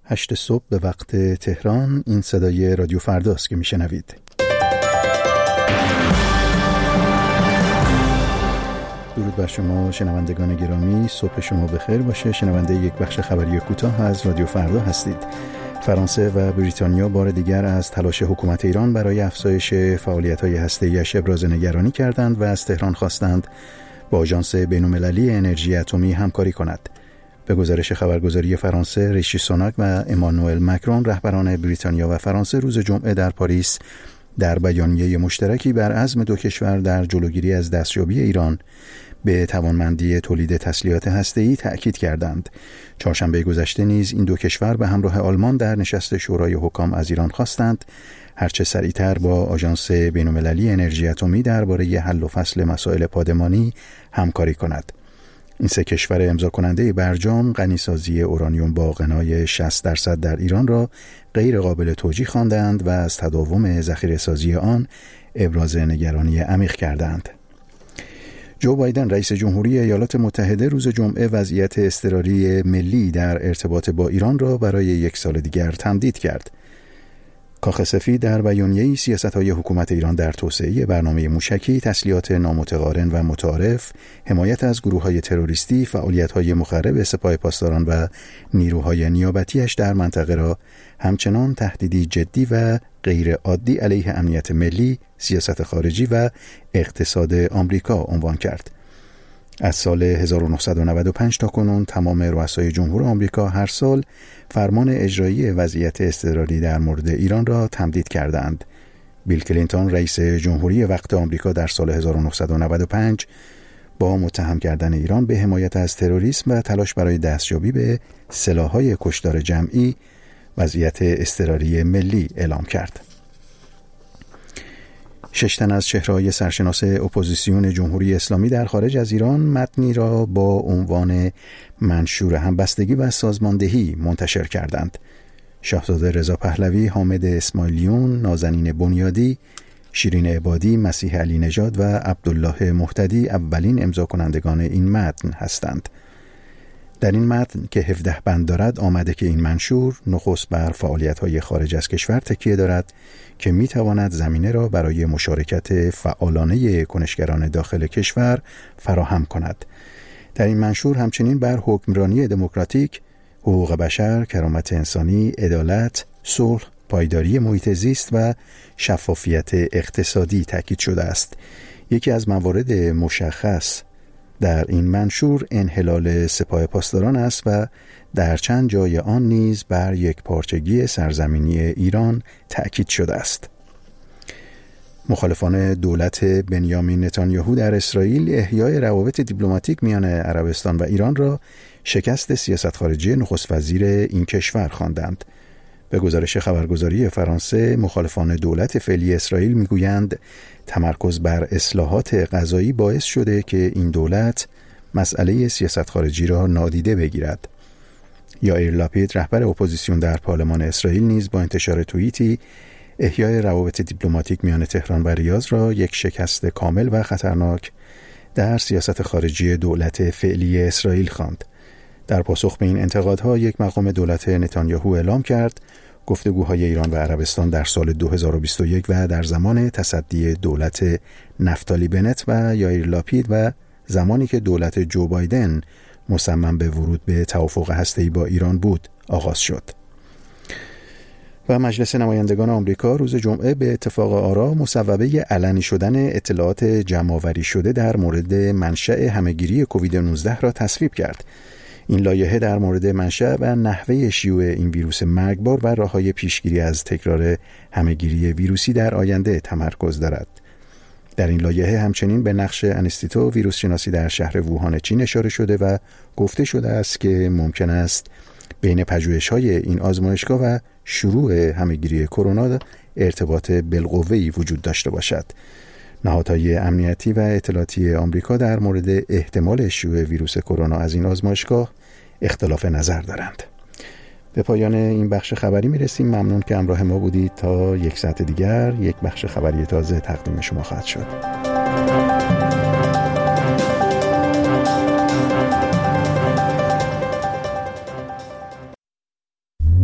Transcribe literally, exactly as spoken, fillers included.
هشت صبح به وقت تهران. این صدای رادیو فرداست که میشنوید. درود بر شما شنوندگان گرامی، صبح شما بخیر باشه. شنونده یک بخش خبری کوتاه از رادیو فردا هستید. فرانسه و بریتانیا بار دیگر از تلاش حکومت ایران برای افزایش فعالیت‌های هسته‌ای‌اش ابراز نگرانی کردند و از تهران خواستند با آژانس بین‌المللی انرژی اتمی همکاری کند. به گزارش خبرگزاری فرانسه، ریشی سوناک و امانوئل مکرون رهبران بریتانیا و فرانسه روز جمعه در پاریس در بیانیه مشترکی بر عزم دو کشور در جلوگیری از دستیابی ایران به توانمندی تولید تسلیحات هسته‌ای تأکید کردند. چهارشنبه گذشته نیز این دو کشور به همراه آلمان در نشست شورای حکام از ایران خواستند هرچه سریعتر با آژانس بین‌المللی انرژی اتمی درباره حل و فصل مسائل پادمانی همکاری کند. این سه کشور امضا کننده برجام غنیسازی اورانیوم با غنای شصت درصد در ایران را غیر قابل توجیه خواندند و از تداوم ذخیره‌سازی آن ابراز نگرانی عمیق کردند. جو بایدن رئیس جمهوری ایالات متحده روز جمعه وضعیت اضطراری ملی در ارتباط با ایران را برای یک سال دیگر تمدید کرد. کاخ سفید در بیانیه‌ای سیاست‌های حکومت ایران در توسعه برنامه موشکی، تسلیحات نامتقارن و متعارف، حمایت از گروه‌های تروریستی، فعالیت‌های مخرب سپاه پاسداران و نیروهای نیابتی‌اش در منطقه را همچنان تهدیدی جدی و غیر عادی علیه امنیت ملی، سیاست خارجی و اقتصاد آمریکا عنوان کرد. از سال هزار و نهصد و نود و پنج تا کنون تمام رؤسای جمهور آمریکا هر سال فرمان اجرایی وضعیت اضطراری در مورد ایران را تمدید کردند. بیل کلینتون رئیس جمهوری وقت آمریکا در سال هزار و نهصد و نود و پنج با متهم کردن ایران به حمایت از تروریسم و تلاش برای دستیابی به سلاح‌های کشتار جمعی وضعیت اضطراری ملی اعلام کرد. شش تن از چهره‌های سرشناس اپوزیسیون جمهوری اسلامی در خارج از ایران متنی را با عنوان منشور همبستگی و سازماندهی منتشر کردند. شاهزاده رضا پهلوی، حامد اسماعیلیون، نازنین بنیادی، شیرین عبادی، مسیح علی نژاد و عبدالله مهتدی اولین امضا کنندگان این متن هستند. در این متن که هفده بند دارد آمده که این منشور نخست بر فعالیت‌های خارج از کشور تکیه دارد که می‌تواند زمینه را برای مشارکت فعالانه کنشگران داخل کشور فراهم کند. در این منشور همچنین بر حکمرانی دموکراتیک، حقوق بشر، کرامت انسانی، عدالت، صلح، پایداری محیط زیست و شفافیت اقتصادی تاکید شده است. یکی از موارد مشخص در این منشور انحلال سپاه پاسداران است و در چند جای آن نیز بر یک پارچگی سرزمینی ایران تأکید شده است. مخالفان دولت بنیامین نتانیاهو در اسرائیل احیای روابط دیپلماتیک میان عربستان و ایران را شکست سیاست خارجی نخست وزیر این کشور خواندند. به گزارش خبرگزاری فرانسه، مخالفان دولت فعلی اسرائیل میگویند تمرکز بر اصلاحات قضایی باعث شده که این دولت مسئله سیاست خارجی را نادیده بگیرد. یائیر لاپید، رهبر اپوزیسیون در پارلمان اسرائیل، نیز با انتشار توییتی احیای روابط دیپلماتیک میان تهران و ریاض را یک شکست کامل و خطرناک در سیاست خارجی دولت فعلی اسرائیل خواند. در پاسخ به این انتقادها یک مقام دولت نتانیاهو اعلام کرد گفتگوهای ایران و عربستان در سال دو هزار و بیست و یک و در زمان تصدی دولت نفتالی بنت و یائیر لاپید و زمانی که دولت جو بایدن مصمم به ورود به توافق هسته‌ای با ایران بود آغاز شد. و مجلس نمایندگان آمریکا روز جمعه به اتفاق آرا مصوبه علنی شدن اطلاعات جمع‌آوری شده در مورد منشأ همه‌گیری کووید نوزده را تصویب کرد. این لایحه در مورد منشأ و نحوه شیوع این ویروس مرگبار و راه‌های پیشگیری از تکرار همه‌گیری ویروسی در آینده تمرکز دارد. در این لایحه همچنین به نقش انستیتو ویروس شناسی در شهر ووهان چین اشاره شده و گفته شده است که ممکن است بین پژوهش‌های این آزمایشگاه و شروع همه‌گیری کرونا ارتباط بالقوه‌ای وجود داشته باشد. نهادهای امنیتی و اطلاعاتی آمریکا در مورد احتمال شیوع ویروس کرونا از این آزمایشگاه اختلاف نظر دارند. به پایان این بخش خبری میرسیم. ممنون که همراه ما بودید. تا یک ساعت دیگر یک بخش خبری تازه تقدیم شما خواهد شد.